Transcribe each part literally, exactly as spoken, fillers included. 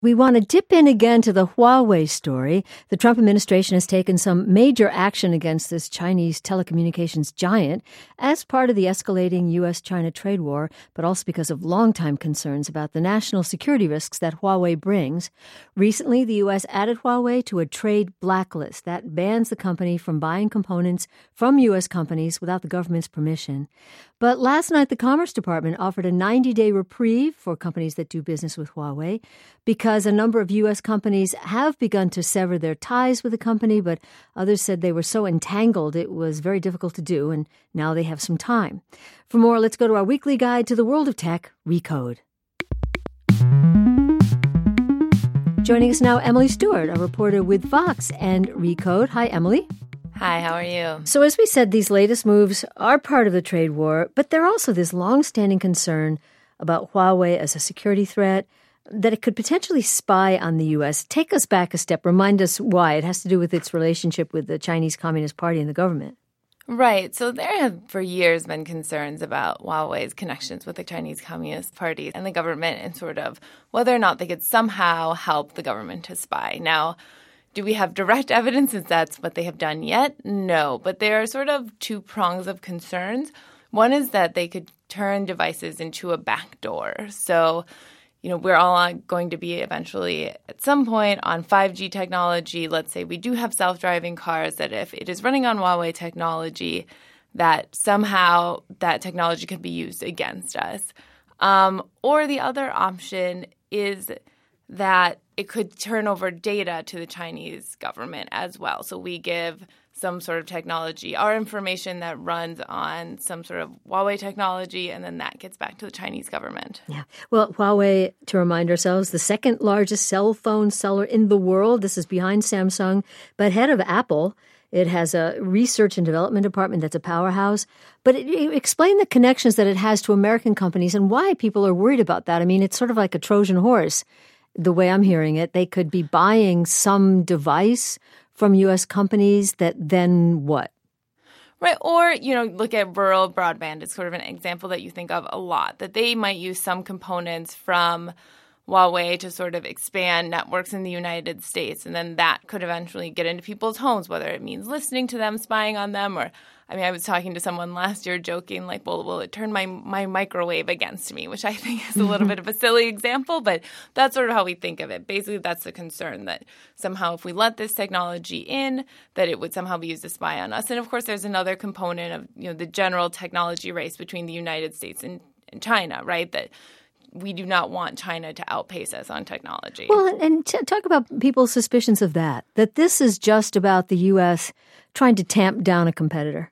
We want to dip in again to the Huawei story. The Trump administration has taken some major action against this Chinese telecommunications giant as part of the escalating U S China trade war, but also because of longtime concerns about the national security risks that Huawei brings. Recently, the U S added Huawei to a trade blacklist that bans the company from buying components from U S companies without the government's permission. But last night, the Commerce Department offered a ninety-day reprieve for companies that do business with Huawei because a number of U S companies have begun to sever their ties with the company, but others said they were so entangled it was very difficult to do, and now they have some time. For more, let's go to our weekly guide to the world of tech, Recode. Joining us now, Emily Stewart, a reporter with Vox and Recode. Hi, Emily. Hi, how are you? So as we said, these latest moves are part of the trade war, but they're also this long-standing concern about Huawei as a security threat, that it could potentially spy on the U S. Take us back a step. Remind us why. It has to do with its relationship with the Chinese Communist Party and the government. Right. So there have for years been concerns about Huawei's connections with the Chinese Communist Party and the government and sort of whether or not they could somehow help the government to spy. Now, do we have direct evidence that that's what they have done yet? No. But there are sort of two prongs of concerns. One is that they could turn devices into a backdoor. So, you know, we're all going to be eventually at some point on five G technology. Let's say we do have self-driving cars, that if it is running on Huawei technology, that somehow that technology could be used against us. Um, or the other option is that it could turn over data to the Chinese government as well. So we give some sort of technology, our information that runs on some sort of Huawei technology, and then that gets back to the Chinese government. Yeah. Well, Huawei, to remind ourselves, the second largest cell phone seller in the world. This is behind Samsung, but ahead of Apple. It has a research and development department that's a powerhouse. But it, it, explain the connections that it has to American companies and why people are worried about that. I mean, it's sort of like a Trojan horse. The way I'm hearing it, they could be buying some device from U S companies that then what? Right. Or, you know, look at rural broadband. It's sort of an example that you think of a lot, that they might use some components from Huawei to sort of expand networks in the United States. And then that could eventually get into people's homes, whether it means listening to them, spying on them, or I mean, I was talking to someone last year joking, like, well, will it turn my, my microwave against me, which I think is a little bit of a silly example, but that's sort of how we think of it. Basically, that's the concern, that somehow if we let this technology in, that it would somehow be used to spy on us. And, of course, there's another component of, you know, the general technology race between the United States and, and China, right, that we do not want China to outpace us on technology. Well, and, and t- talk about people's suspicions of that, that this is just about the U S trying to tamp down a competitor.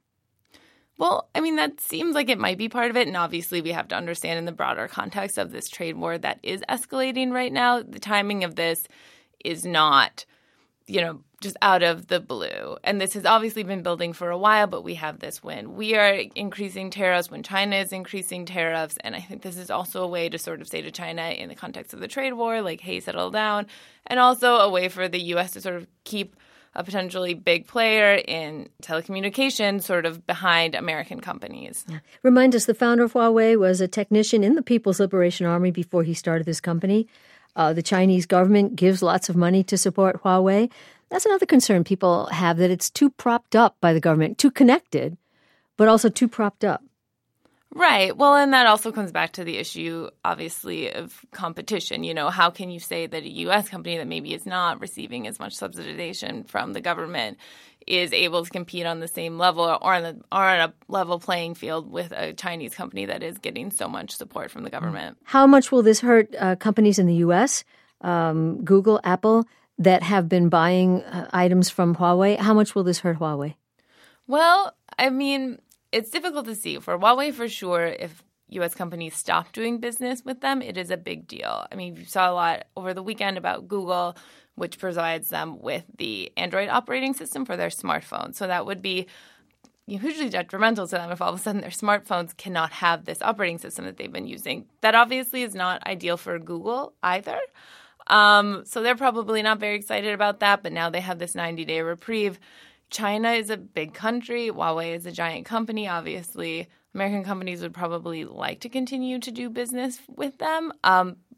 Well, I mean, that seems like it might be part of it. And obviously, we have to understand in the broader context of this trade war that is escalating right now, the timing of this is not, you know, just out of the blue. And this has obviously been building for a while, but we have this win. We are increasing tariffs when China is increasing tariffs. And I think this is also a way to sort of say to China in the context of the trade war, like, hey, settle down. And also a way for the U S to sort of keep a potentially big player in telecommunications sort of behind American companies. Yeah. Remind us, the founder of Huawei was a technician in the People's Liberation Army before he started this company. Uh, the Chinese government gives lots of money to support Huawei. That's another concern people have, that it's too propped up by the government, too connected, but also too propped up. Right. Well, and that also comes back to the issue, obviously, of competition. You know, how can you say that a U S company that maybe is not receiving as much subsidization from the government is able to compete on the same level or on, the, or on a level playing field with a Chinese company that is getting so much support from the government? How much will this hurt uh, companies in the U S, um, Google, Apple, that have been buying uh, items from Huawei? How much will this hurt Huawei? Well, I mean, it's difficult to see. For Huawei, for sure, if U S companies stop doing business with them, it is a big deal. I mean, you saw a lot over the weekend about Google, which provides them with the Android operating system for their smartphones. So that would be hugely detrimental to them if all of a sudden their smartphones cannot have this operating system that they've been using. That obviously is not ideal for Google either. Um, so they're probably not very excited about that, but now they have this ninety-day reprieve. China is a big country. Huawei is a giant company, obviously. American companies would probably like to continue to do business with them. Um,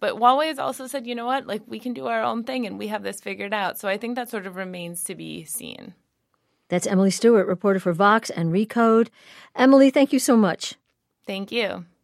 But Huawei has also said, you know what, like we can do our own thing and we have this figured out. So I think that sort of remains to be seen. That's Emily Stewart, reporter for Vox and Recode. Emily, thank you so much. Thank you.